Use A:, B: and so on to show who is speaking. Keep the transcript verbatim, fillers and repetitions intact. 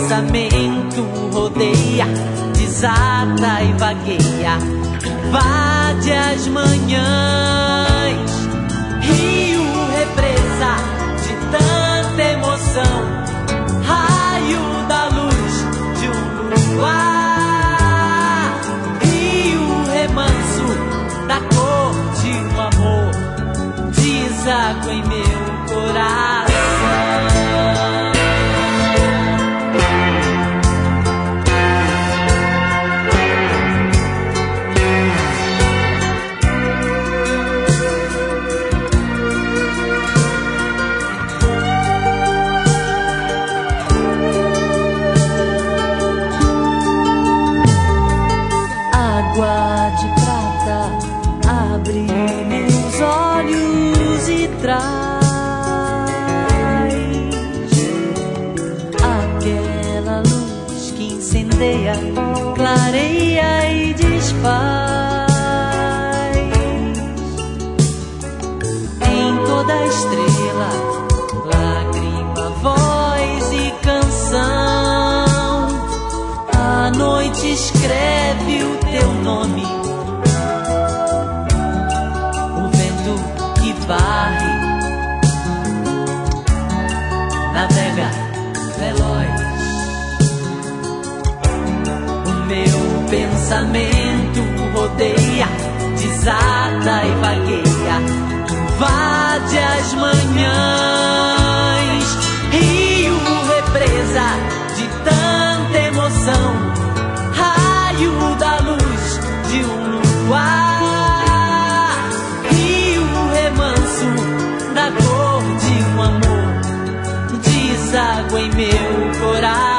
A: pensamento rodeia, desata e vagueia, invade as manhãs. Rio, represa de tanta emoção, raio da luz de um luar. Rio, remanso da cor de um amor, deságua em meu coração.
B: Água de prata, abre meus olhos e traz aquela luz que incendeia, clareia e desfaz. Em toda estrela, lágrima, voz e canção, a noite escreve o teu nome. O vento que varre navega veloz. O meu pensamento rodeia, desata e vagueia, invade as manhãs. Rio, represa de tanta emoção, raio da luz de um luar. Rio, remanso da cor de um amor, deságua em meu coração.